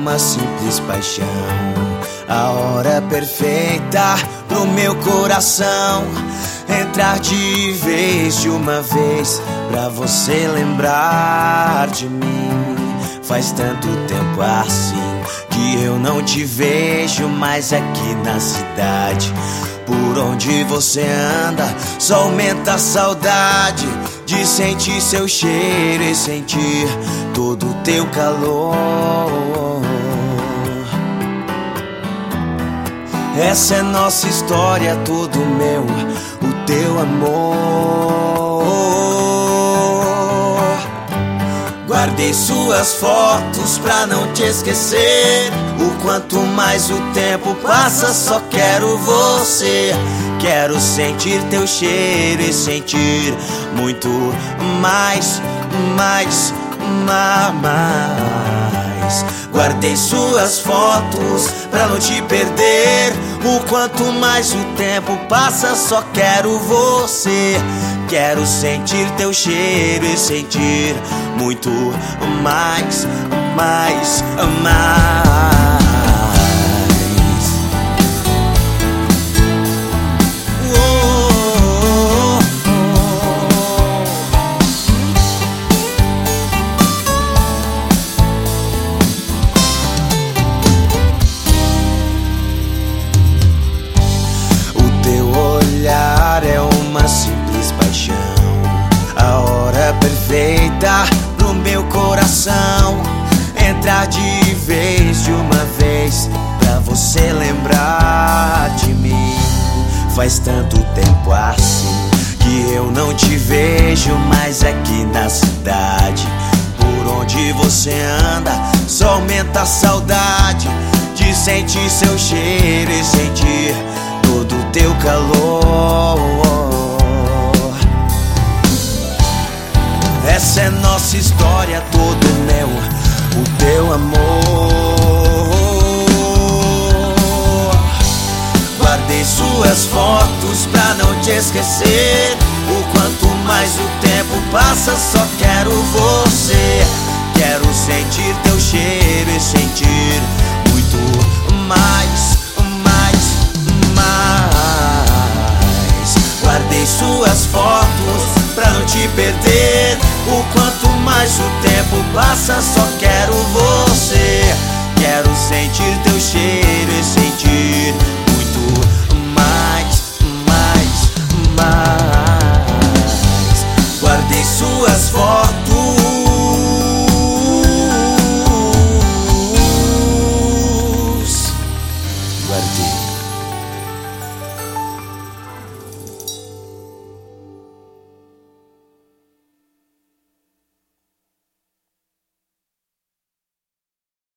uma simples paixão, a hora perfeita pro meu coração entrar de vez, de uma vez, pra você lembrar de mim. Faz tanto tempo assim que eu não te vejo mais aqui na cidade. Por onde você anda, só aumenta a saudade de sentir seu cheiro e sentir todo o teu calor. Essa é nossa história, tudo meu, o teu amor. Guardei suas fotos pra não te esquecer. O quanto mais o tempo passa, só quero você. Quero sentir teu cheiro e sentir muito mais, mais, mais. Guardei suas fotos pra não te perder. O quanto mais o tempo passa, só quero você. Quero sentir teu cheiro e sentir muito mais, mais, mais. É uma simples paixão, a hora perfeita pro meu coração entrar de vez, de uma vez, pra você lembrar de mim. Faz tanto tempo assim que eu não te vejo mais aqui na cidade. Por onde você anda, só aumenta a saudade de sentir seu cheiro e sentir todo o teu calor. Essa é nossa história, todo meu, o teu amor. Guardei suas fotos pra não te esquecer. O quanto mais o tempo passa, só quero você. Quero sentir teu cheiro e sentir muito mais, mais, mais. Guardei suas fotos pra não te perder. O quanto mais o tempo passa, só quero você. Quero sentir teu cheiro e sentir